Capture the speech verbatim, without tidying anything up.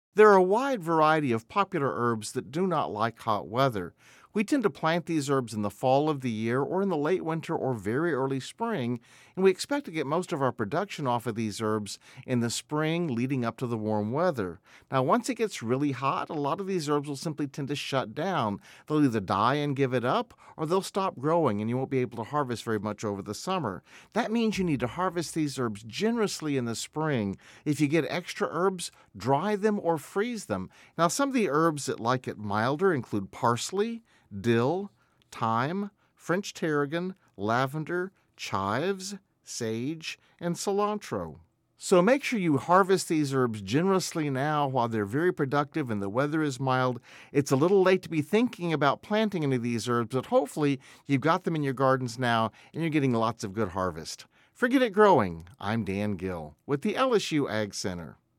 There are a wide variety of popular herbs that do not like hot weather. We tend to plant these herbs in the fall of the year or in the late winter or very early spring, and we expect to get most of our production off of these herbs in the spring leading up to the warm weather. Now, once it gets really hot, a lot of these herbs will simply tend to shut down. They'll either die and give it up, or they'll stop growing and you won't be able to harvest very much over the summer. That means you need to harvest these herbs generously in the spring. If you get extra herbs, dry them or freeze them. Now, some of the herbs that like it milder include parsley, dill, thyme, French tarragon, lavender, chives, sage, and cilantro. So make sure you harvest these herbs generously now while they're very productive and the weather is mild. It's a little late to be thinking about planting any of these herbs, but hopefully you've got them in your gardens now and you're getting lots of good harvest. For Get It Growing, I'm Dan Gill with the L S U Ag Center.